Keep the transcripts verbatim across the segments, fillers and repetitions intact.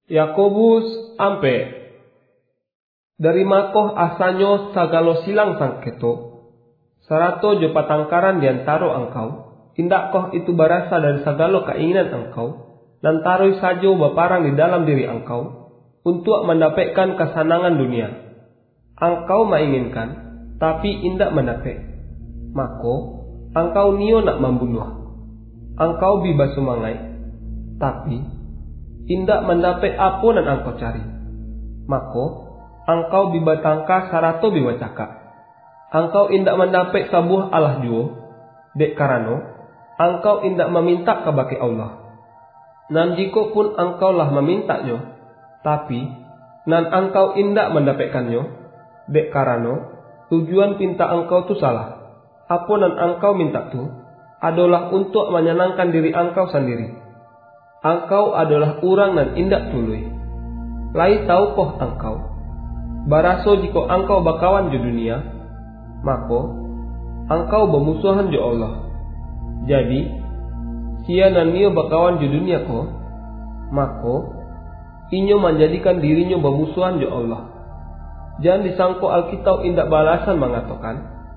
Yakobus ampe dari makoh asanyo sagalo silang sangketo, sarato jo patangkaran diantaro angkau, indak koh itu berasal dari sagalo keinginan engkau, dan taroi sajo baparang di dalam diri engkau, untuk mendapatkan kesenangan dunia. Engkau menginginkan, tapi indak mendapat. Mako, engkau nio nak membunuh. Engkau bebas sumangai, tapi indak mendapat apa yang engkau cari. Mako, engkau bibatangka sarato biwacaka. Engkau indak mendapat sabuah Allah juo, dek karano, engkau indak meminta kabake Allah. Nan jiko pun engkau lah memintanyo, tapi nan engkau indak mendapatkannya, dek karano, tujuan pinta engkau tu salah. Apa nan engkau minta tu, adalah untuk menyenangkan diri engkau sendiri. Engkau adalah orang nan indak tului. Lai tahu koh engkau, baraso jiko engkau bakawan jo dunia, mako engkau bermusuhan jo Allah. Jadi, sia nan nio bakawan jo dunia ko, mako inyo menjadikan dirinya bermusuhan jo Allah. Jangan disangko Alkitab indak balasan mengatakan,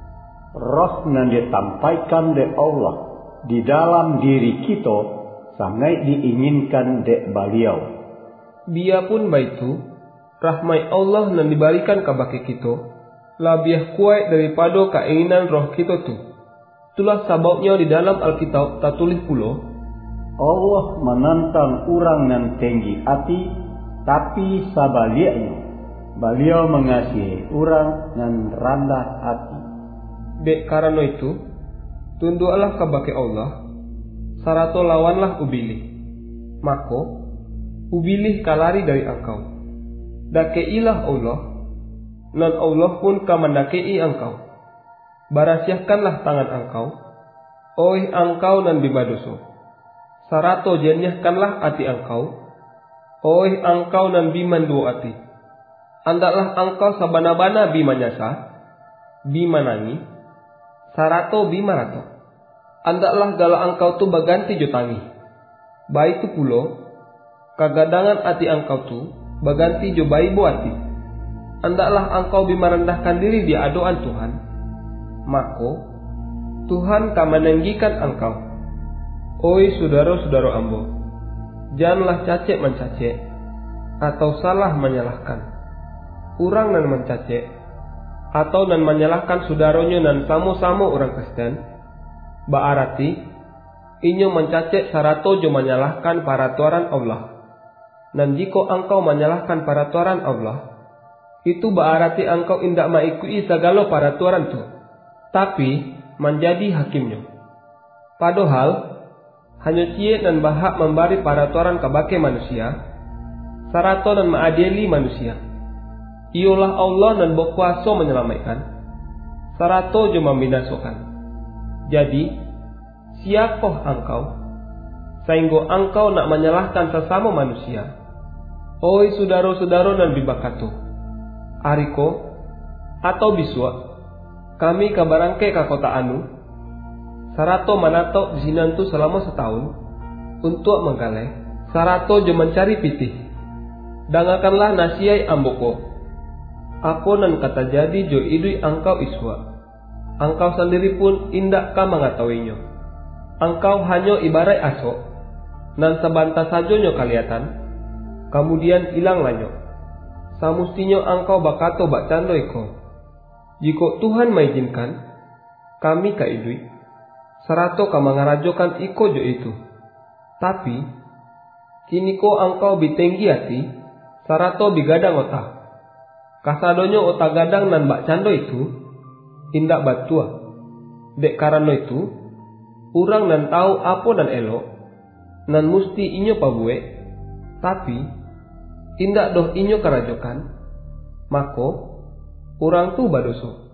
roh nan ditampaikan de Allah di dalam diri kita sangat diinginkan de beliau. Biarpun baitu, rahmat Allah nan diberikan kabake kita lebih kuat daripada keinginan roh kita tu. Itulah sebabnya di dalam Alkitab tertulis pula, Allah menantang orang nan tinggi hati, tapi sebaliknya beliau mengasihi orang nan rendah hati. Dek karena itu, tunduklah kabake Allah, sarato lawanlah ubilih. Mako, ubilih kalari dari engkau. Dakeilah Allah, nan Allah pun kamandakei engkau. Barasiahkanlah tangan engkau, oi engkau nan bibadoso. Sarato jeniahkanlah hati engkau, oi engkau nan bimandu hati. Andaklah engkau sabana-bana bimanyasa, bimanangi, sarato bimarato. Andaklah gala engkau tu baganti jotangi. Baik tu pulo, kagadangan hati engkau tu baganti jo bayi buati. Andaklah engkau bimarendahkan diri di adoan Tuhan. Mako, Tuhan kan menenggikan engkau. Oi saudara-saudara ambo, janganlah cacek mencacek, atau salah menyalahkan. Orang nan mencacek, atau nan menyalahkan saudaranya nan samo-samo orang Kristen, berarti inyo mencacek sarato jo menyalahkan peraturan Allah. Dan jika engkau menyalahkan peraturan Allah, itu berarti engkau indak mengikuti segala peraturan tu, tapi menjadi hakimnya. Padahal hanya cie dan bahak memberi peraturan kabake manusia, sarato dan mengadili manusia. Ialah Allah dan berkuasa menyelamatkan, sarato jo membinasakan. Jadi, siakoh engkau, sehingga engkau nak menyalahkan sesama manusia? Oi saudara-saudara dan bibakato, ariko atau biswa, kami kabarangke ke kota anu, sarato manatok di sinan tu selama setahun, untuk menggalai, sarato jo mencari pitih. Dangakanlah nasiai amboko. Apa nan kata jadi jo idui engkau iswa. Engkau sendiri pun indak ka mengetahuinya. Engkau hanya ibarat asok, nan sebantas sajonyo kelihatan, kemudian hilang lanyo. Samustinya engkau bakato bak cando iko. Jika Tuhan mengizinkan, kami ka idui, sarato ka mengarajokan iko jo itu. Tapi, kini ko engkau bitenggi hati, sarato bigadang otak. Kasadonyo otak gadang nan bak cando itu, indak batua. Dek karena itu, orang nan tahu apa dan elok, nan musti inyo pabue, tapi indak doh inyo karajokan, mako orang tu badoso.